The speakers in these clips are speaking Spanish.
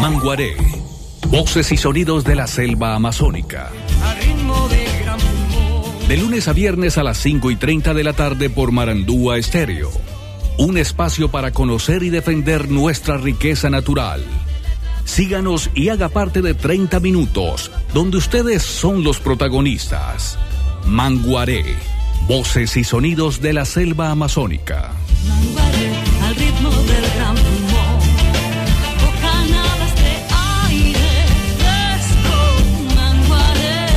Manguaré, voces y sonidos de la selva amazónica. De lunes a viernes a las 5:30 de la tarde por Marandúa Estéreo. Un espacio para conocer y defender nuestra riqueza natural. Síganos y haga parte de 30 minutos, donde ustedes son los protagonistas. Manguaré, voces y sonidos de la selva amazónica. Manguaré, al ritmo del gran pulmón, bocanadas de aire fresco, Manguaré.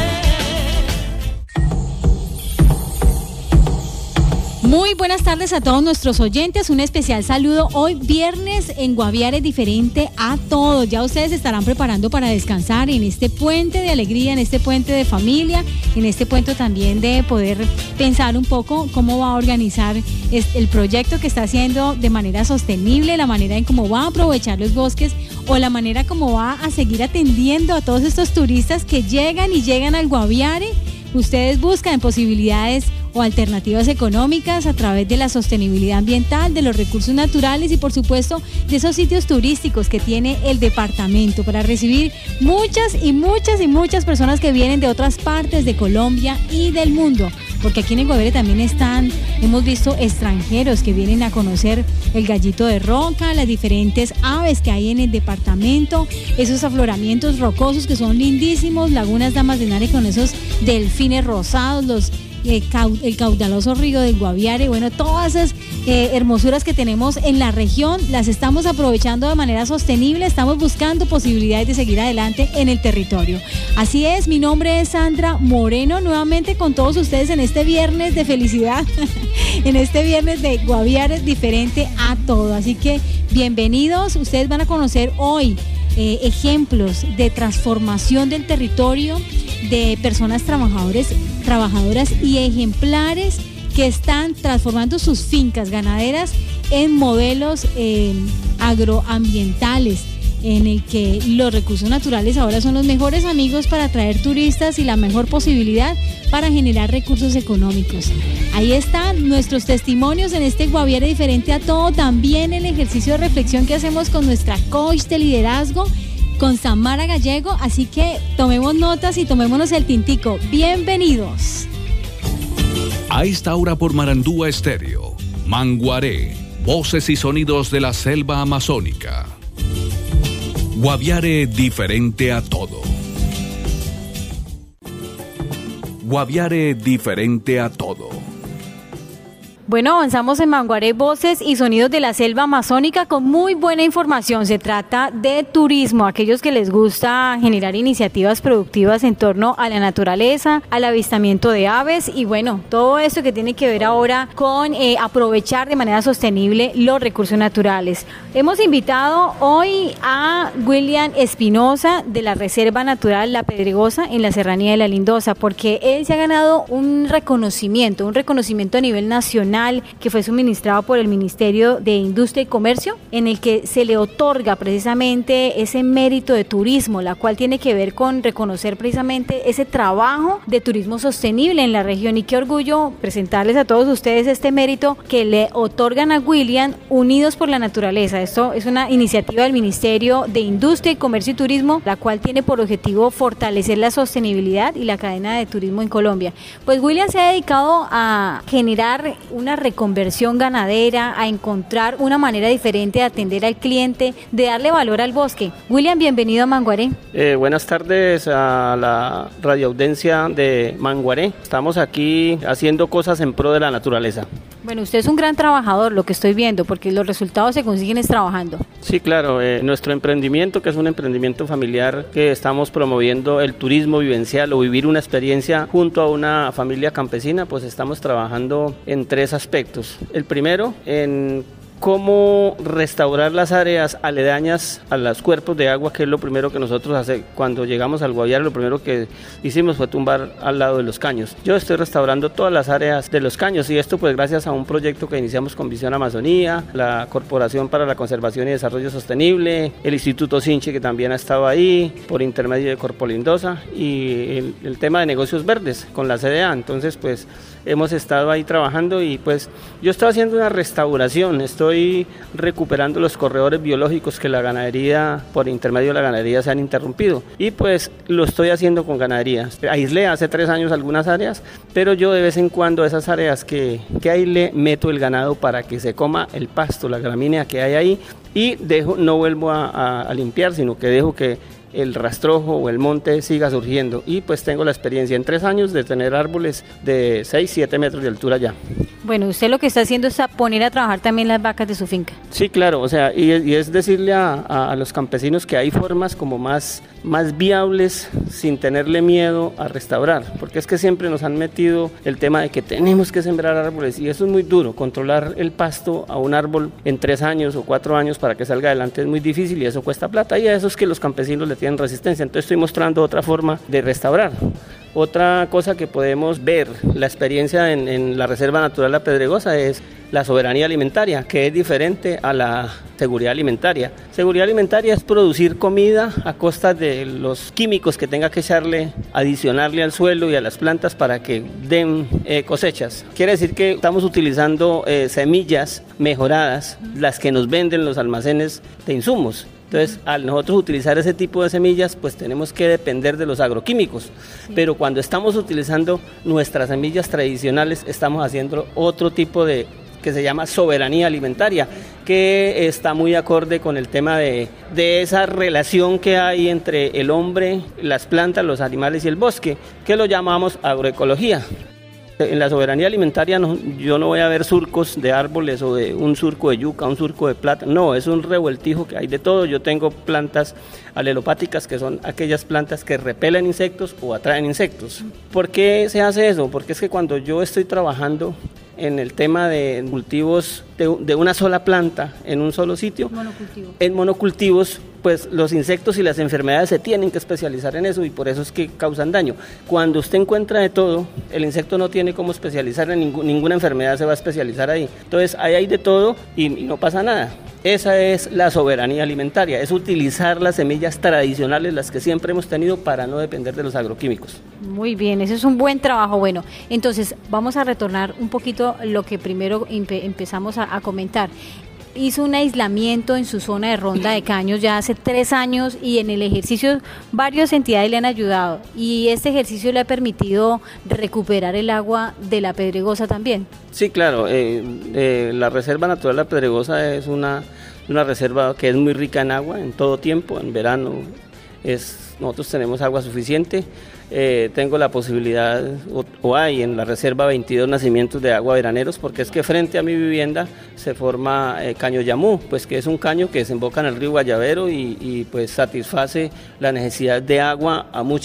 Muy buenas tardes a todos nuestros oyentes, un especial saludo hoy viernes en Guaviare diferente a todos. Ya ustedes se estarán preparando para descansar en este puente de alegría, en este puente de familia, en este puente también de poder pensar un poco cómo va a organizar el proyecto que está haciendo de manera sostenible, la manera en cómo va a aprovechar los bosques o la manera como va a seguir atendiendo a todos estos turistas que llegan al Guaviare. Ustedes buscan posibilidades o alternativas económicas a través de la sostenibilidad ambiental, de los recursos naturales y por supuesto de esos sitios turísticos que tiene el departamento para recibir muchas personas que vienen de otras partes de Colombia y del mundo, porque aquí en el Guaviare también hemos visto extranjeros que vienen a conocer el Gallito de Roca, las diferentes aves que hay en el departamento, esos afloramientos rocosos que son lindísimos, lagunas Damas de Nare con esos delfines rosados, el caudaloso río del Guaviare, bueno, todas esas hermosuras que tenemos en la región las estamos aprovechando de manera sostenible, estamos buscando posibilidades de seguir adelante en el territorio. Así es, mi nombre es Sandra Moreno, nuevamente con todos ustedes en este viernes de felicidad, en este viernes de Guaviare diferente a todo, así que bienvenidos, ustedes van a conocer hoy ejemplos de transformación del territorio, de personas trabajadoras y ejemplares que están transformando sus fincas ganaderas en modelos agroambientales, en el que los recursos naturales ahora son los mejores amigos para atraer turistas y la mejor posibilidad para generar recursos económicos. Ahí están nuestros testimonios en este Guaviare diferente a todo, también el ejercicio de reflexión que hacemos con nuestra coach de liderazgo, con Samara Gallego, así que tomemos notas y tomémonos el tintico. Bienvenidos. A esta hora por Marandúa Estéreo, Manguaré, voces y sonidos de la selva amazónica. Guaviare diferente a todo. Guaviare diferente a todo. Bueno, avanzamos en Manguaré, voces y sonidos de la selva amazónica con muy buena información. Se trata de turismo, aquellos que les gusta generar iniciativas productivas en torno a la naturaleza, al avistamiento de aves y bueno, todo esto que tiene que ver ahora con aprovechar de manera sostenible los recursos naturales. Hemos invitado hoy a William Espinosa de la Reserva Natural La Pedregosa en la Serranía de la Lindosa, porque él se ha ganado un reconocimiento a nivel nacional que fue suministrado por el Ministerio de Industria y Comercio, en el que se le otorga precisamente ese mérito de turismo, la cual tiene que ver con reconocer precisamente ese trabajo de turismo sostenible en la región. Y qué orgullo presentarles a todos ustedes este mérito que le otorgan a William, Unidos por la Naturaleza. Esto es una iniciativa del Ministerio de Industria y Comercio y Turismo, la cual tiene por objetivo fortalecer la sostenibilidad y la cadena de turismo en Colombia. Pues William se ha dedicado a generar una reconversión ganadera, a encontrar una manera diferente de atender al cliente, de darle valor al bosque. William, bienvenido a Manguaré. Buenas tardes a la radioaudiencia de Manguaré. Estamos aquí haciendo cosas en pro de la naturaleza. Bueno, usted es un gran trabajador, lo que estoy viendo, porque los resultados se consiguen es trabajando. Sí, claro. Nuestro emprendimiento, que es un emprendimiento familiar, que estamos promoviendo el turismo vivencial o vivir una experiencia junto a una familia campesina, pues estamos trabajando en tres aspectos. El primero, en cómo restaurar las áreas aledañas a los cuerpos de agua, que es lo primero que nosotros hacemos cuando llegamos al Guaviare. Lo primero que hicimos fue tumbar al lado de los caños. Yo estoy restaurando todas las áreas de los caños y esto pues gracias a un proyecto que iniciamos con Visión Amazonía, la Corporación para la Conservación y Desarrollo Sostenible, el Instituto Sinchi, que también ha estado ahí por intermedio de Corpolindosa, y el tema de negocios verdes con la CDA. Entonces pues hemos estado ahí trabajando y pues yo estoy haciendo una restauración, estoy estoy recuperando los corredores biológicos que la ganadería, por intermedio de la ganadería, se han interrumpido. Y pues lo estoy haciendo con ganadería. Aislé hace 3 años algunas áreas, pero yo de vez en cuando esas áreas que aislé, meto el ganado para que se coma el pasto, la gramínea que hay ahí, y no vuelvo a limpiar, sino que dejo que el rastrojo o el monte siga surgiendo. Y pues tengo la experiencia en 3 años de tener árboles de 6-7 metros de altura ya. Bueno, usted lo que está haciendo es poner a trabajar también las vacas de su finca. Sí, claro, o sea, y es decirle a los campesinos que hay formas como más viables sin tenerle miedo a restaurar, porque es que siempre nos han metido el tema de que tenemos que sembrar árboles, y eso es muy duro. Controlar el pasto a un árbol en 3 años o 4 años para que salga adelante es muy difícil, y eso cuesta plata, y a eso es que los campesinos le tienen resistencia. Entonces estoy mostrando otra forma de restaurar. Otra cosa que podemos ver, la experiencia en la Reserva Natural La Pedregosa, es la soberanía alimentaria, que es diferente a la seguridad alimentaria. Seguridad alimentaria es producir comida a costa de los químicos que tenga que echarle, adicionarle al suelo y a las plantas para que den cosechas. Quiere decir que estamos utilizando semillas mejoradas, las que nos venden los almacenes de insumos. Entonces, al nosotros utilizar ese tipo de semillas, pues tenemos que depender de los agroquímicos. Pero cuando estamos utilizando nuestras semillas tradicionales, estamos haciendo otro tipo que se llama soberanía alimentaria, que está muy acorde con el tema de esa relación que hay entre el hombre, las plantas, los animales y el bosque, que lo llamamos agroecología. En la soberanía alimentaria yo no voy a ver surcos de árboles o de un surco de yuca, un surco de plátano, no, es un revueltijo que hay de todo. Yo tengo plantas alelopáticas, que son aquellas plantas que repelen insectos o atraen insectos. ¿Por qué se hace eso? Porque es que cuando yo estoy trabajando en el tema de cultivos de una sola planta en un solo sitio, en monocultivos, pues los insectos y las enfermedades se tienen que especializar en eso, y por eso es que causan daño. Cuando usted encuentra de todo, el insecto no tiene cómo especializar en ninguna enfermedad, se va a especializar ahí. Entonces ahí hay de todo y no pasa nada. Esa es la soberanía alimentaria, es utilizar las semillas tradicionales, las que siempre hemos tenido, para no depender de los agroquímicos. Muy bien, ese es un buen trabajo. Bueno, entonces vamos a retornar un poquito lo que primero empezamos a comentar. Hizo un aislamiento en su zona de ronda de caños ya hace 3 años, y en el ejercicio varias entidades le han ayudado, y este ejercicio le ha permitido recuperar el agua de La Pedregosa también. Sí, claro, la Reserva Natural La Pedregosa es una reserva que es muy rica en agua en todo tiempo. En verano nosotros tenemos agua suficiente. Tengo la posibilidad, o hay en la reserva 22 nacimientos de agua veraneros, porque es que frente a mi vivienda se forma Caño Yamú, pues que es un caño que desemboca en el río Guayavero y pues satisface la necesidad de agua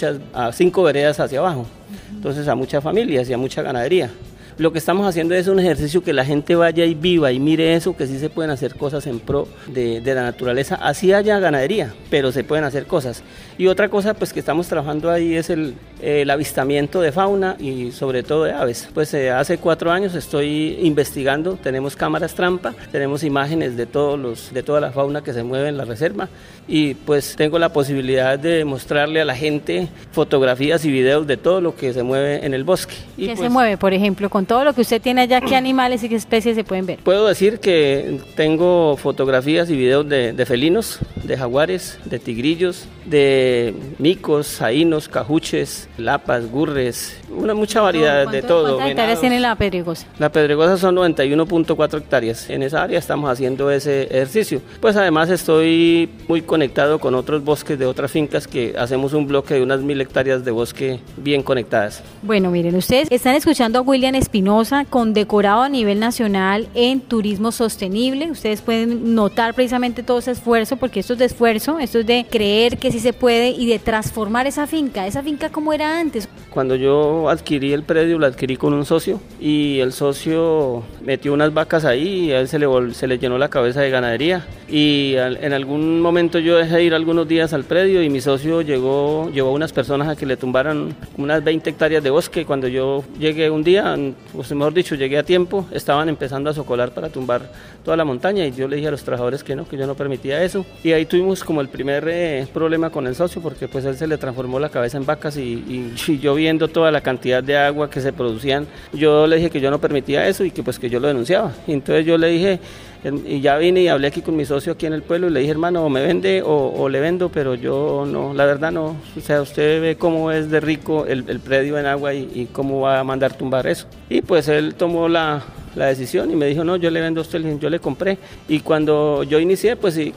a 5 veredas hacia abajo, entonces a muchas familias y a mucha ganadería. Lo que estamos haciendo es un ejercicio que la gente vaya y viva y mire eso, que sí se pueden hacer cosas en pro de la naturaleza, así haya ganadería, pero se pueden hacer cosas. Y otra cosa pues que estamos trabajando ahí es el avistamiento de fauna y sobre todo de aves. Pues hace 4 años estoy investigando, tenemos cámaras trampa, tenemos imágenes de toda la fauna que se mueve en la reserva, y pues tengo la posibilidad de mostrarle a la gente fotografías y videos de todo lo que se mueve en el bosque. ¿Qué pues, se mueve, por ejemplo, con todo lo que usted tiene allá? ¿Qué animales y qué especies se pueden ver? Puedo decir que tengo fotografías y videos de felinos, de jaguares, de tigrillos, de micos, saínos, cajuches, lapas, gurres, mucha variedad de todo. ¿Cuántas hectáreas tiene La Pedregosa? La Pedregosa son 91.4 hectáreas. En esa área estamos haciendo ese ejercicio. Pues además estoy muy conectado con otros bosques de otras fincas, que hacemos un bloque de unas 1000 hectáreas de bosque bien conectadas. Bueno, miren, ustedes están escuchando a William Espinosa, condecorado a nivel nacional en turismo sostenible. Ustedes pueden notar precisamente todo ese esfuerzo, porque esto es de esfuerzo, esto es de creer que sí se puede y de transformar esa finca como era antes. Cuando yo adquirí el predio, lo adquirí con un socio, y el socio metió unas vacas ahí y a él se le llenó la cabeza de ganadería, y en algún momento yo dejé ir algunos días al predio, y mi socio llevó a unas personas a que le tumbaran unas 20 hectáreas de bosque. Cuando yo llegué un día, pues mejor dicho, llegué a tiempo, estaban empezando a socolar para tumbar toda la montaña, y yo le dije a los trabajadores que yo no permitía eso, y ahí tuvimos como el primer problema con el socio, porque pues él se le transformó la cabeza en vacas, y yo viendo toda la cantidad de agua que se producían, yo le dije que yo no permitía eso y que pues que yo lo denunciaba. Y entonces yo le dije, Y ya vine y hablé aquí con mi socio aquí en el pueblo y le dije, hermano, o me vende o le vendo, pero yo no, la verdad no. O sea, usted ve cómo es de rico el predio en agua y cómo va a mandar tumbar eso. Y pues él tomó la decisión y me dijo, no, yo le vendo a usted, yo le compré. Y cuando yo inicié, pues sí,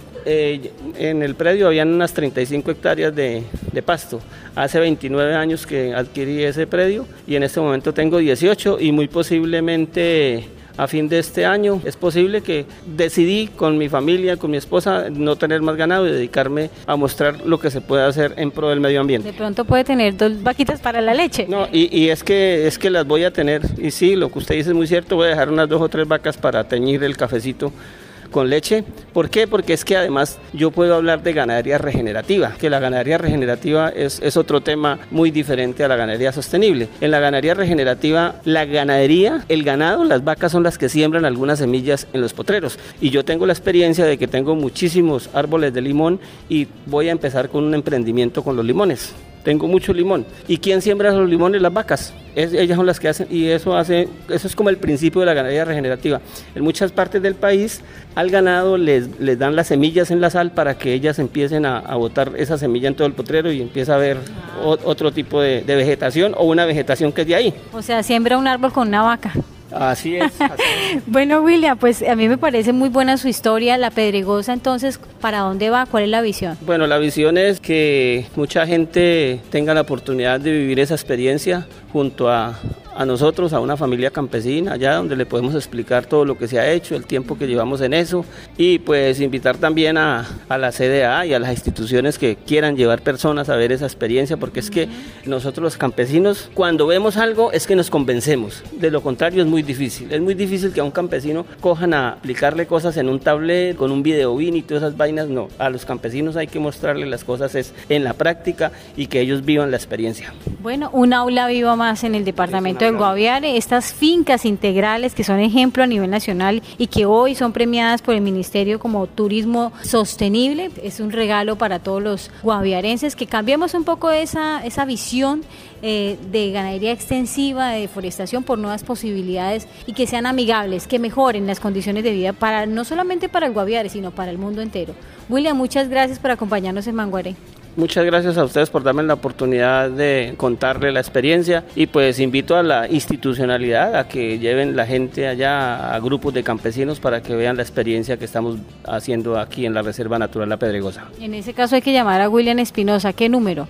en el predio habían unas 35 hectáreas de pasto. Hace 29 años que adquirí ese predio y en este momento tengo 18 y muy posiblemente a fin de este año es posible que decidí con mi familia, con mi esposa, no tener más ganado y dedicarme a mostrar lo que se puede hacer en pro del medio ambiente. De pronto puede tener 2 vaquitas para la leche. No, y es que las voy a tener, y sí, lo que usted dice es muy cierto, voy a dejar unas 2 o 3 vacas para teñir el cafecito con leche. ¿Por qué? Porque es que además yo puedo hablar de ganadería regenerativa, que la ganadería regenerativa es otro tema muy diferente a la ganadería sostenible. En la ganadería regenerativa, la ganadería, el ganado, las vacas son las que siembran algunas semillas en los potreros. Y yo tengo la experiencia de que tengo muchísimos árboles de limón y voy a empezar con un emprendimiento con los limones. Tengo mucho limón. ¿Y quién siembra los limones? Las vacas. Ellas son las que hacen, y eso es como el principio de la ganadería regenerativa. En muchas partes del país al ganado les dan las semillas en la sal para que ellas empiecen a botar esa semilla en todo el potrero y empieza a haber otro tipo de vegetación o una vegetación que es de ahí. O sea, siembra un árbol con una vaca. Así es. Bueno, William, pues a mí me parece muy buena su historia. La Pedregosa, entonces, ¿para dónde va? ¿Cuál es la visión? Bueno, la visión es que mucha gente tenga la oportunidad de vivir esa experiencia junto a nosotros, a una familia campesina, allá donde le podemos explicar todo lo que se ha hecho, el tiempo que llevamos en eso, y pues invitar también a la CDA y a las instituciones que quieran llevar personas a ver esa experiencia, porque es que nosotros los campesinos, cuando vemos algo, es que nos convencemos. De lo contrario es muy difícil que a un campesino cojan a aplicarle cosas en un tablet, con un videobin y todas esas vainas. No, a los campesinos hay que mostrarle las cosas es en la práctica y que ellos vivan la experiencia. Bueno, un aula viva más en el departamento del Guaviare, estas fincas integrales que son ejemplo a nivel nacional y que hoy son premiadas por el Ministerio como Turismo Sostenible, es un regalo para todos los guaviarenses, que cambiemos un poco esa visión de ganadería extensiva, de deforestación por nuevas posibilidades y que sean amigables, que mejoren las condiciones de vida para no solamente para el Guaviare, sino para el mundo entero. William, muchas gracias por acompañarnos en Manguaré. Muchas gracias a ustedes por darme la oportunidad de contarle la experiencia y pues invito a la institucionalidad a que lleven la gente allá a grupos de campesinos para que vean la experiencia que estamos haciendo aquí en la Reserva Natural La Pedregosa. En ese caso hay que llamar a William Espinosa. ¿Qué número?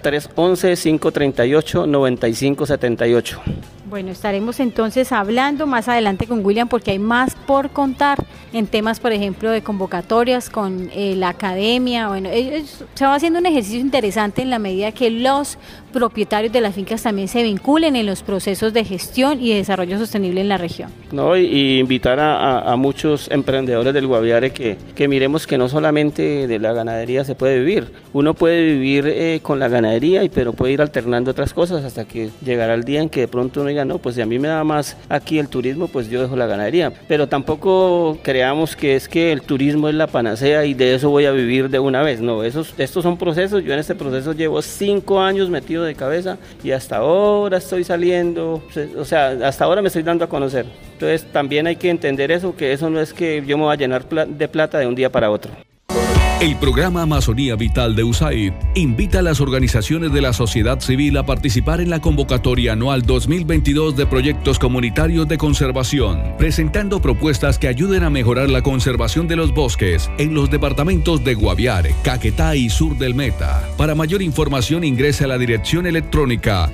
311-538-9578. Bueno, estaremos entonces hablando más adelante con William porque hay más por contar en temas, por ejemplo, de convocatorias con la academia. Bueno, se va haciendo un ejercicio interesante en la medida que los propietarios de las fincas también se vinculen en los procesos de gestión y de desarrollo sostenible en la región. No, y invitar a muchos emprendedores del Guaviare que miremos que no solamente de la ganadería se puede vivir. Uno puede vivir con la ganadería, pero puede ir alternando otras cosas hasta que llegará el día en que de pronto uno diga, no, pues si a mí me da más aquí el turismo, pues yo dejo la ganadería. Pero tampoco creamos que es que el turismo es la panacea y de eso voy a vivir de una vez. No, estos son procesos. Yo en este proceso llevo 5 años metido de cabeza y hasta ahora estoy saliendo, o sea, hasta ahora me estoy dando a conocer. Entonces también hay que entender eso, que eso no es que yo me voy a llenar de plata de un día para otro. El programa Amazonía Vital de USAID invita a las organizaciones de la sociedad civil a participar en la convocatoria anual 2022 de proyectos comunitarios de conservación, presentando propuestas que ayuden a mejorar la conservación de los bosques en los departamentos de Guaviare, Caquetá y Sur del Meta. Para mayor información ingrese a la dirección electrónica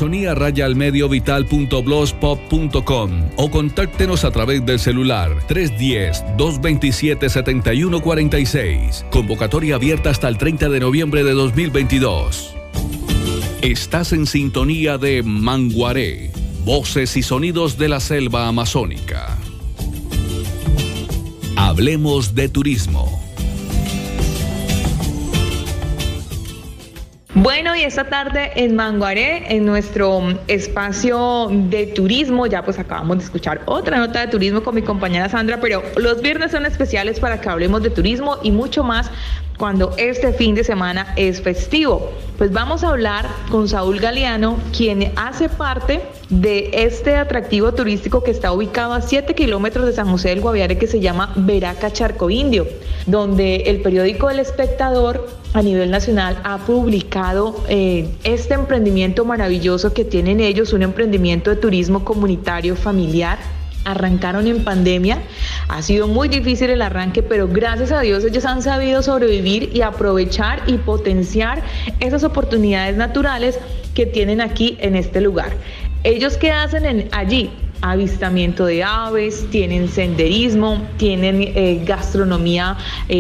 amazonia-mediovital.blogspot.com o contáctenos a través del celular 310-227-7146. Convocatoria abierta hasta el 30 de noviembre de 2022. Estás en sintonía de Manguaré, voces y sonidos de la selva amazónica. Hablemos de turismo. Bueno, y esta tarde en Manguaré, en nuestro espacio de turismo, ya pues acabamos de escuchar otra nota de turismo con mi compañera Sandra, pero los viernes son especiales para que hablemos de turismo y mucho más cuando este fin de semana es festivo. Pues vamos a hablar con Saúl Galeano, quien hace parte de este atractivo turístico que está ubicado a 7 kilómetros de San José del Guaviare, que se llama Veraca Charco Indio, donde el periódico El Espectador a nivel nacional ha publicado este emprendimiento maravilloso que tienen ellos, un emprendimiento de turismo comunitario familiar. Arrancaron en pandemia, ha sido muy difícil el arranque, pero gracias a Dios ellos han sabido sobrevivir y aprovechar y potenciar esas oportunidades naturales que tienen aquí en este lugar. ¿Ellos qué hacen allí? Avistamiento de aves, tienen senderismo, tienen gastronomía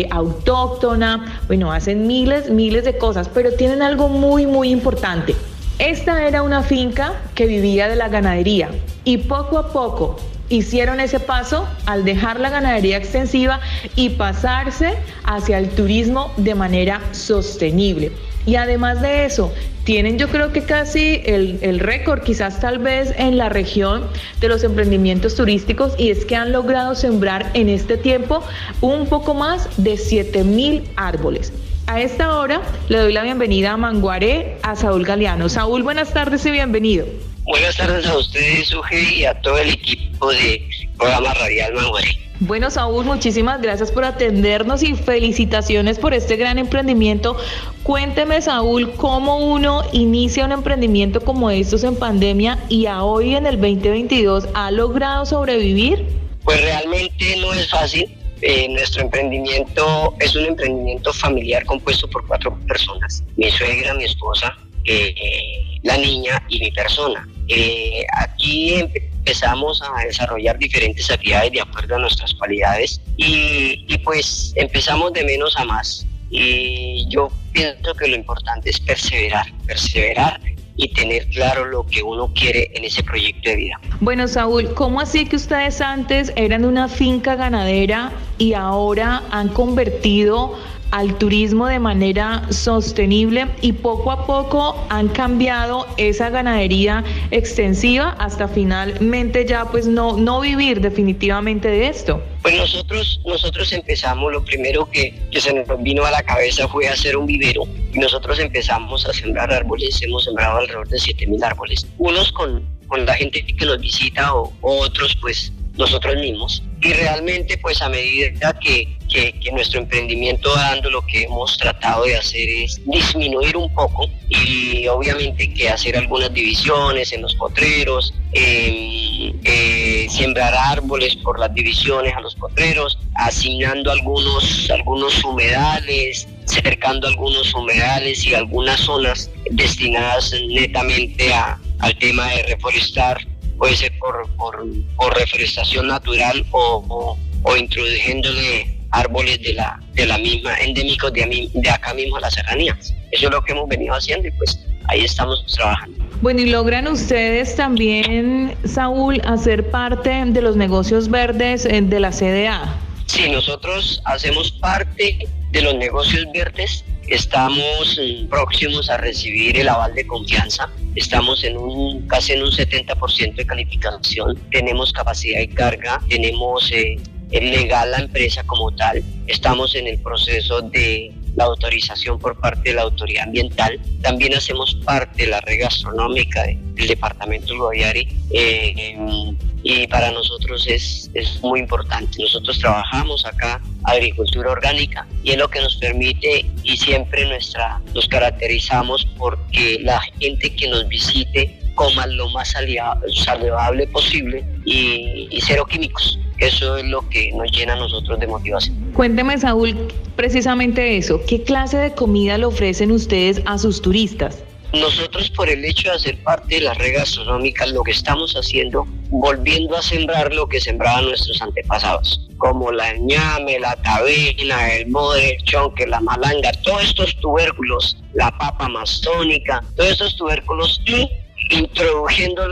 autóctona, bueno, hacen miles de cosas, pero tienen algo muy importante. Esta era una finca que vivía de la ganadería y poco a poco hicieron ese paso al dejar la ganadería extensiva y pasarse hacia el turismo de manera sostenible. Y además de eso, tienen yo creo que casi el récord, quizás tal vez en la región de los emprendimientos turísticos, y es que han logrado sembrar en este tiempo un poco más de 7,000 árboles. A esta hora le doy la bienvenida a Manguaré a Saúl Galeano. Saúl, buenas tardes y bienvenido. Buenas tardes a ustedes, Uge, y a todo el equipo de programa Radial Manguaré. Bueno, Saúl, muchísimas gracias por atendernos y felicitaciones por este gran emprendimiento. Cuénteme, Saúl, cómo uno inicia un emprendimiento como estos en pandemia y a hoy en el 2022 ha logrado sobrevivir. Pues realmente no es fácil. Nuestro emprendimiento es un emprendimiento familiar compuesto por 4 personas: mi suegra, mi esposa, la niña y mi persona. Aquí empezamos a desarrollar diferentes actividades de acuerdo a nuestras cualidades y pues empezamos de menos a más. Y yo pienso que lo importante es perseverar y tener claro lo que uno quiere en ese proyecto de vida. Bueno, Saúl, ¿cómo así que ustedes antes eran una finca ganadera y ahora han convertido al turismo de manera sostenible y poco a poco han cambiado esa ganadería extensiva hasta finalmente ya pues no vivir definitivamente de esto? Pues nosotros empezamos, lo primero que se nos vino a la cabeza fue hacer un vivero, y nosotros empezamos a sembrar árboles. Hemos sembrado alrededor de 7,000 árboles, unos con la gente que nos visita o otros pues nosotros mismos. Y realmente pues a medida que nuestro emprendimiento va dando, lo que hemos tratado de hacer es disminuir un poco y obviamente que hacer algunas divisiones en los potreros, sembrar árboles por las divisiones a los potreros, asignando algunos humedales, cercando algunos humedales y algunas zonas destinadas netamente al tema de reforestar. Puede ser por reforestación natural o introduciéndole árboles de la misma, endémicos de acá mismo a la serranía. Eso es lo que hemos venido haciendo y pues ahí estamos trabajando. Bueno, ¿y logran ustedes también, Saúl, hacer parte de los negocios verdes de la CDA? Sí, nosotros hacemos parte de los negocios verdes. Estamos próximos a recibir el aval de confianza. Estamos casi en un 70% de calificación. Tenemos capacidad de carga, tenemos legal la empresa como tal. Estamos en el proceso de la autorización por parte de la autoridad ambiental. También hacemos parte de la red gastronómica del departamento del Guaviare. Y para nosotros es muy importante. Nosotros trabajamos acá agricultura orgánica y es lo que nos permite, y siempre nos caracterizamos porque la gente que nos visite coma lo más saludable posible y cero químicos. Eso es lo que nos llena a nosotros de motivación. Cuénteme, Saúl, precisamente eso. ¿Qué clase de comida le ofrecen ustedes a sus turistas? Nosotros, por el hecho de hacer parte de la red gastronómica, lo que estamos haciendo, volviendo a sembrar lo que sembraban nuestros antepasados, como la ñame, la tabena, el mode, el chonque, la malanga, todos estos tubérculos, la papa amazónica, todos estos tubérculos, y introduciéndola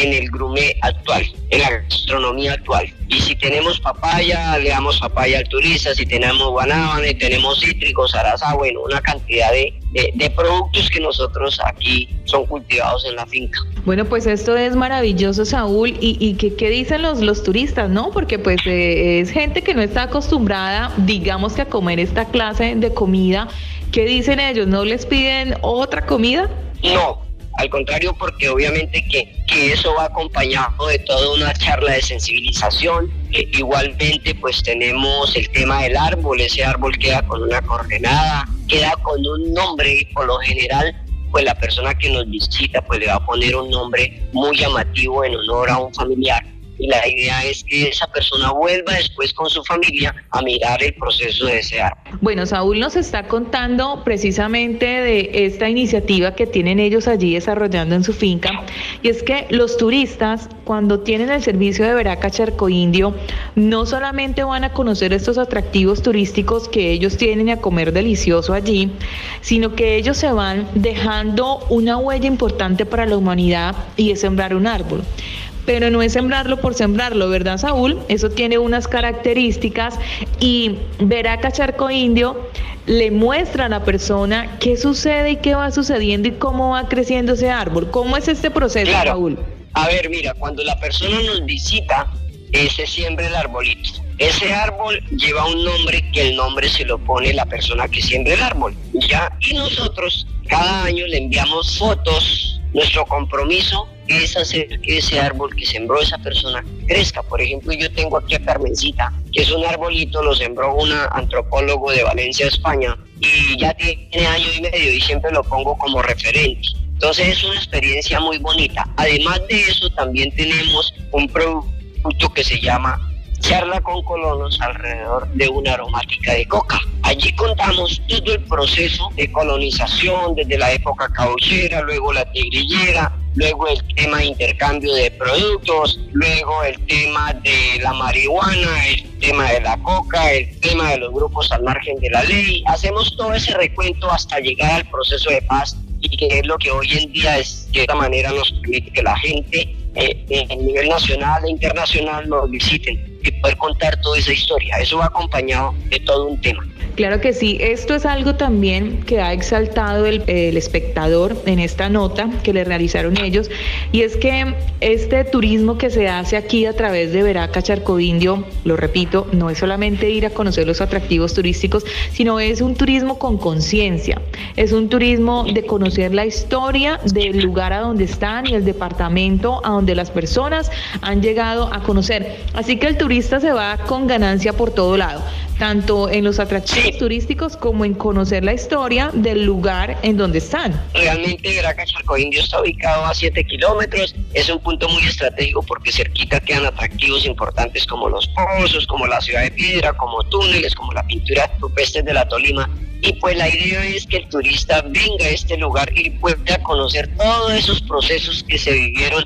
en el grumé actual, en la gastronomía actual. Y si tenemos papaya, le damos papaya al turista, si tenemos guanábana, tenemos cítricos, zarazá, bueno, una cantidad de productos que nosotros aquí son cultivados en la finca. Bueno, pues esto es maravilloso, Saúl. ¿Y qué dicen los turistas, no? Porque pues es gente que no está acostumbrada, digamos que a comer esta clase de comida. ¿Qué dicen ellos? ¿No les piden otra comida? No, al contrario, porque obviamente que eso va acompañado de toda una charla de sensibilización. Igualmente pues tenemos el tema del árbol, ese árbol queda con una coordenada, queda con un nombre y por lo general pues la persona que nos visita pues le va a poner un nombre muy llamativo en honor a un familiar. Y la idea es que esa persona vuelva después con su familia a mirar el proceso de ese árbol. Bueno, Saúl nos está contando precisamente de esta iniciativa que tienen ellos allí desarrollando en su finca, y es que los turistas, cuando tienen el servicio de Veraca Charco Indio, no solamente van a conocer estos atractivos turísticos que ellos tienen y a comer delicioso allí, sino que ellos se van dejando una huella importante para la humanidad, y es sembrar un árbol. Pero no es sembrarlo por sembrarlo, ¿verdad, Saúl? Eso tiene unas características, y Veraca Charco Indio le muestra a la persona qué sucede y qué va sucediendo y cómo va creciendo ese árbol. ¿Cómo es este proceso, claro, Saúl? A ver, mira, cuando la persona nos visita, se siembra el arbolito. Ese árbol lleva un nombre, que el nombre se lo pone la persona que siembra el árbol, ¿ya? Y nosotros cada año le enviamos fotos. Nuestro compromiso es hacer que ese árbol que sembró esa persona crezca. Por ejemplo, yo tengo aquí a Carmencita, que es un arbolito, lo sembró un antropólogo de Valencia, España, y ya tiene año y medio y siempre lo pongo como referente. Entonces es una experiencia muy bonita. Además de eso, también tenemos un producto que se llama Charla con Colonos alrededor de una aromática de coca. Allí contamos todo el proceso de colonización desde la época cauchera, luego la tigrillera, luego el tema de intercambio de productos, luego el tema de la marihuana, el tema de la coca, el tema de los grupos al margen de la ley. Hacemos todo ese recuento hasta llegar al proceso de paz, y que es lo que hoy en día es, de esta manera nos permite que la gente a nivel nacional e internacional nos visiten y poder contar toda esa historia. Eso va acompañado de todo un tema. Claro que sí, esto es algo también que ha exaltado el espectador en esta nota que le realizaron ellos, y es que este turismo que se hace aquí a través de Veraca Charco Indio, lo repito, no es solamente ir a conocer los atractivos turísticos, sino es un turismo con conciencia, es un turismo de conocer la historia del lugar a donde están y el departamento a donde las personas han llegado a conocer. Así que el turista se va con ganancia por todo lado, tanto en los atractivos turísticos como en conocer la historia del lugar en donde están. Realmente Veraca Charco Indio está ubicado a 7 kilómetros, es un punto muy estratégico porque cerquita quedan atractivos importantes como los pozos, como la ciudad de piedra, como túneles, como la pintura rupestre de la Tolima. Y pues la idea es que el turista venga a este lugar y pueda conocer todos esos procesos que se vivieron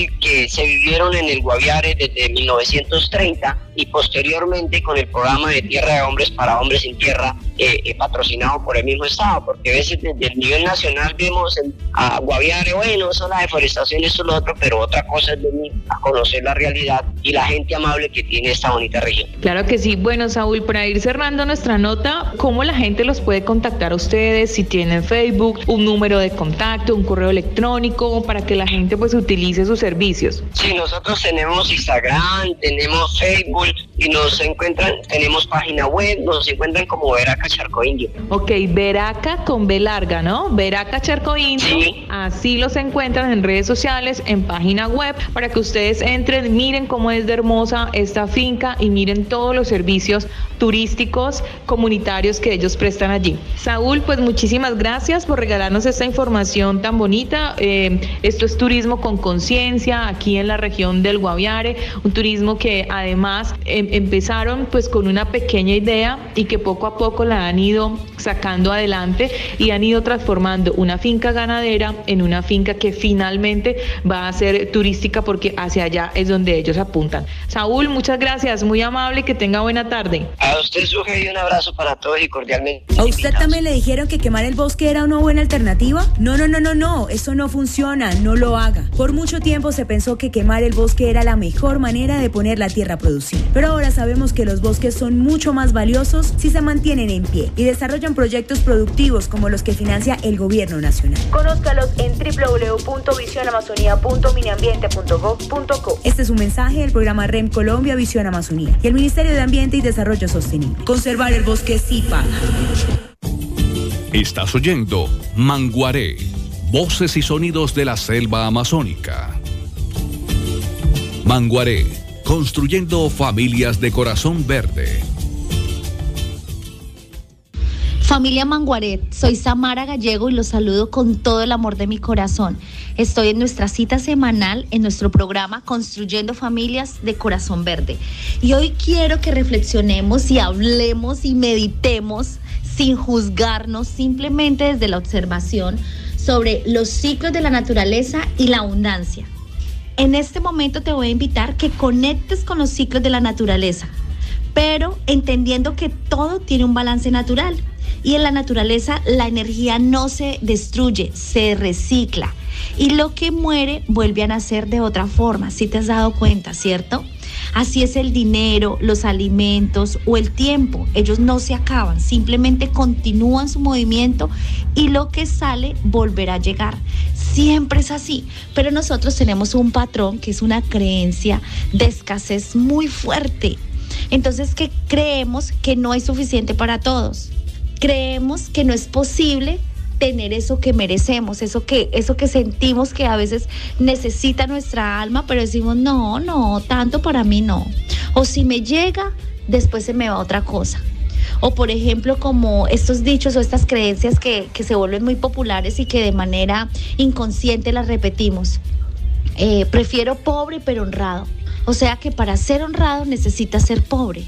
en el Guaviare desde 1930 y posteriormente con el programa de Tierra de Hombres para Hombres sin Tierra, patrocinado por el mismo Estado, porque a veces desde el nivel nacional vemos a Guaviare, bueno, eso la deforestación, eso lo otro, pero otra cosa es venir a conocer la realidad y la gente amable que tiene esta bonita región. Claro que sí. Bueno, Saúl, para ir cerrando nuestra nota, ¿cómo la gente los puede contactar a ustedes? Si tienen Facebook, un número de contacto, un correo electrónico, para que la gente pues utilice sus servicios. Sí, nosotros tenemos Instagram, tenemos Facebook y nos encuentran, tenemos página web, nos encuentran como Veraca Charco Indio. Ok, Veraca con B larga, ¿no? Veraca Charco Indio. Sí. Así los encuentran en redes sociales, en página web, para que ustedes entren, miren cómo es de hermosa esta finca y miren todos los servicios turísticos comunitarios que ellos prestan allí. Saúl, pues muchísimas gracias por regalarnos esta información tan bonita. Esto es turismo con conciencia aquí en la región del Guaviare, un turismo que además empezaron pues con una pequeña idea y que poco a poco la han ido sacando adelante y han ido transformando una finca ganadera en una finca que finalmente va a ser turística, porque hacia allá es donde ellos apuntan. Saúl, muchas gracias, muy amable y que tenga buena tarde. A usted, Suje, y un abrazo para todos y cordialmente. ¿A usted también le dijeron que quemar el bosque era una buena alternativa? No, eso no funciona, no lo haga. Por mucho tiempo se pensó que quemar el bosque era la mejor manera de poner la tierra a producir. Pero ahora sabemos que los bosques son mucho más valiosos si se mantienen en pie y desarrollan proyectos productivos como los que financia el gobierno nacional. Conózcalos en www.visionamazonía.miniambiente.gov.co. Este es un mensaje del programa REM Colombia Visión Amazonía y el Ministerio de Ambiente y Desarrollo Sostenible. Conservar el bosque sí paga. Estás oyendo Manguaré, voces y sonidos de la selva amazónica. Manguaré, construyendo familias de corazón verde. Familia Manguaré, soy Samara Gallego y los saludo con todo el amor de mi corazón. Estoy en nuestra cita semanal en nuestro programa Construyendo Familias de Corazón Verde. Y hoy quiero que reflexionemos y hablemos y meditemos sin juzgarnos, simplemente desde la observación sobre los ciclos de la naturaleza y la abundancia. En este momento te voy a invitar que conectes con los ciclos de la naturaleza, pero entendiendo que todo tiene un balance natural. Y en la naturaleza la energía no se destruye, se recicla. Y lo que muere vuelve a nacer de otra forma, si te has dado cuenta, ¿cierto? Así es el dinero, los alimentos o el tiempo. Ellos no se acaban, simplemente continúan su movimiento y lo que sale volverá a llegar. Siempre es así, pero nosotros tenemos un patrón que es una creencia de escasez muy fuerte. Entonces, que creemos que no es suficiente para todos. Creemos que no es posible tener eso que merecemos, eso que sentimos que a veces necesita nuestra alma, pero decimos, no, tanto para mí no. O si me llega, después se me va otra cosa. O por ejemplo, como estos dichos o estas creencias que se vuelven muy populares y que de manera inconsciente las repetimos. Prefiero pobre pero honrado. O sea que para ser honrado necesitas ser pobre.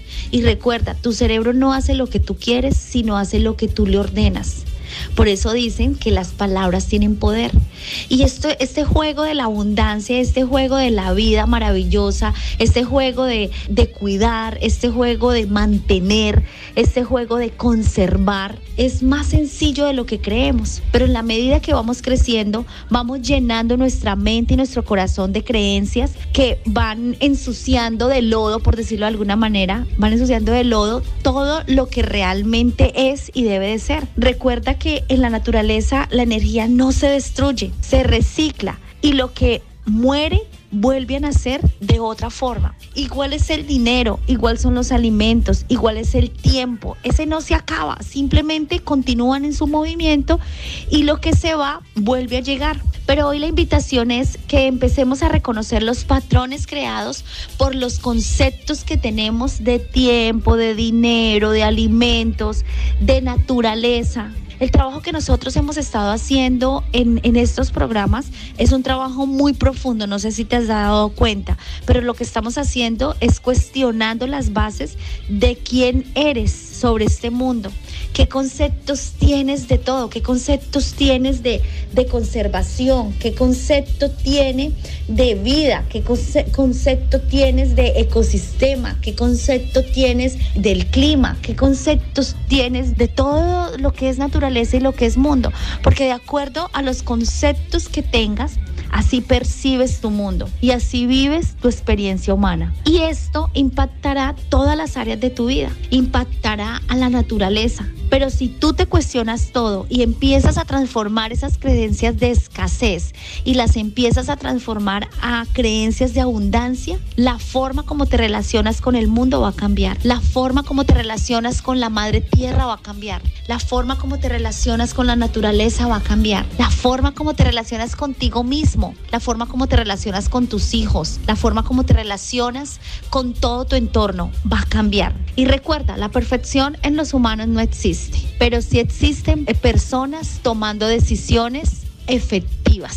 Y recuerda, tu cerebro no hace lo que tú quieres, sino hace lo que tú le ordenas. Por eso dicen que las palabras tienen poder. Y este juego de la abundancia, este juego de la vida maravillosa, este juego de cuidar, este juego de mantener, este juego de conservar, es más sencillo de lo que creemos. Pero en la medida que vamos creciendo, vamos llenando nuestra mente y nuestro corazón de creencias que van ensuciando de lodo, por decirlo de alguna manera, van ensuciando de lodo todo lo que realmente es y debe de ser. Recuerda que en la naturaleza la energía no se destruye, se recicla y lo que muere vuelve a nacer de otra forma. Igual es el dinero, igual son los alimentos, igual es el tiempo. Ese no se acaba, simplemente continúan en su movimiento y lo que se va vuelve a llegar. Pero hoy la invitación es que empecemos a reconocer los patrones creados por los conceptos que tenemos de tiempo, de dinero, de alimentos, de naturaleza. El trabajo que nosotros hemos estado haciendo en estos programas es un trabajo muy profundo, no sé si te has dado cuenta, pero lo que estamos haciendo es cuestionando las bases de quién eres sobre este mundo. ¿Qué conceptos tienes de todo? ¿Qué conceptos tienes de conservación? ¿Qué concepto tiene de vida? ¿Qué concepto tienes de ecosistema? ¿Qué concepto tienes del clima? ¿Qué conceptos tienes de todo lo que es naturaleza y lo que es mundo? Porque de acuerdo a los conceptos que tengas, así percibes tu mundo y así vives tu experiencia humana. Y esto impactará todas las áreas de tu vida, impactará a la naturaleza. Pero si tú te cuestionas todo y empiezas a transformar esas creencias de escasez y las empiezas a transformar a creencias de abundancia, la forma como te relacionas con el mundo va a cambiar. La forma como te relacionas con la madre tierra va a cambiar. La forma como te relacionas con la naturaleza va a cambiar. La forma como te relacionas contigo mismo, la forma como te relacionas con tus hijos, la forma como te relacionas con todo tu entorno va a cambiar. Y recuerda, la perfección en los humanos no existe, pero sí existen personas tomando decisiones efectivas.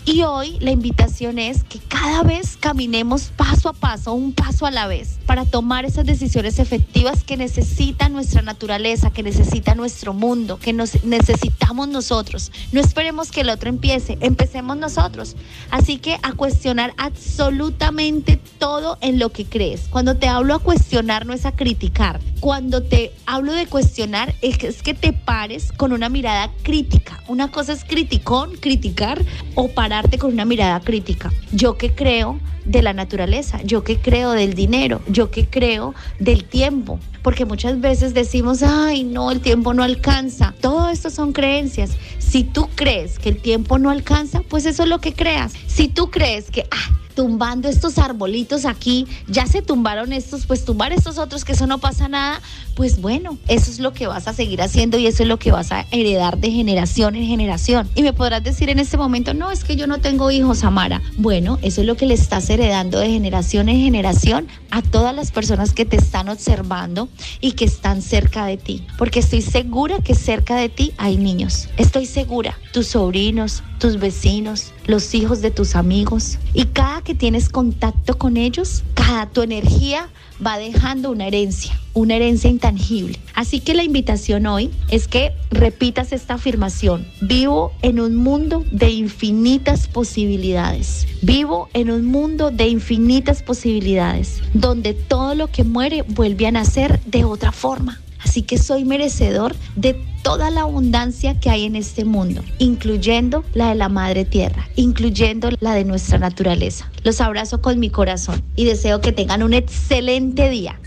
Y hoy la invitación es que cada vez caminemos paso a paso, un paso a la vez, para tomar esas decisiones efectivas que necesita nuestra naturaleza, que necesita nuestro mundo, que necesitamos nosotros. No esperemos que el otro empiece, empecemos nosotros. Así que a cuestionar absolutamente todo en lo que crees. Cuando te hablo a cuestionar no es a criticar. Cuando te hablo de cuestionar es que te pares con una mirada crítica. Una cosa es criticar o pararte con una mirada crítica. Yo que creo de la naturaleza, yo que creo del dinero, yo que creo del tiempo, porque muchas veces decimos, ay no, el tiempo no alcanza. Todo esto son creencias. Si tú crees que el tiempo no alcanza, pues eso es lo que creas. Si tú crees que tumbando estos arbolitos aquí, ya se tumbaron estos, pues tumbar estos otros, que eso no pasa nada, pues bueno, eso es lo que vas a seguir haciendo y eso es lo que vas a heredar de generación en generación. Y me podrás decir en este momento, no, es que yo no tengo hijos, Samara. Bueno, eso es lo que le estás heredando de generación en generación a todas las personas que te están observando y que están cerca de ti, porque estoy segura que cerca de ti hay niños. Estoy segura, tus sobrinos, tus vecinos, los hijos de tus amigos, y cada que tienes contacto con ellos, tu energía va dejando una herencia intangible. Así que la invitación hoy es que repitas esta afirmación: vivo en un mundo de infinitas posibilidades. Vivo en un mundo de infinitas posibilidades, donde todo lo que muere vuelve a nacer de otra forma. Así que soy merecedor de toda la abundancia que hay en este mundo, incluyendo la de la Madre Tierra, incluyendo la de nuestra naturaleza. Los abrazo con mi corazón y deseo que tengan un excelente día.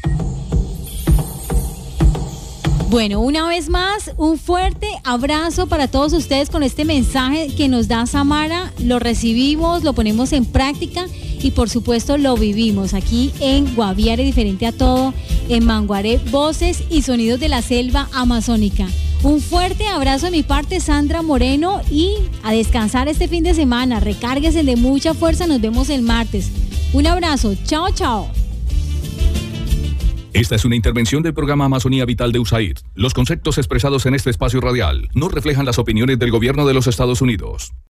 Bueno, una vez más, un fuerte abrazo para todos ustedes con este mensaje que nos da Samara. Lo recibimos, lo ponemos en práctica y por supuesto lo vivimos aquí en Guaviare Diferente a Todo, en Manguaré, voces y sonidos de la selva amazónica. Un fuerte abrazo de mi parte, Sandra Moreno, y a descansar este fin de semana. Recárguense de mucha fuerza, nos vemos el martes. Un abrazo, chao, chao. Esta es una intervención del programa Amazonía Vital de USAID. Los conceptos expresados en este espacio radial no reflejan las opiniones del gobierno de los Estados Unidos.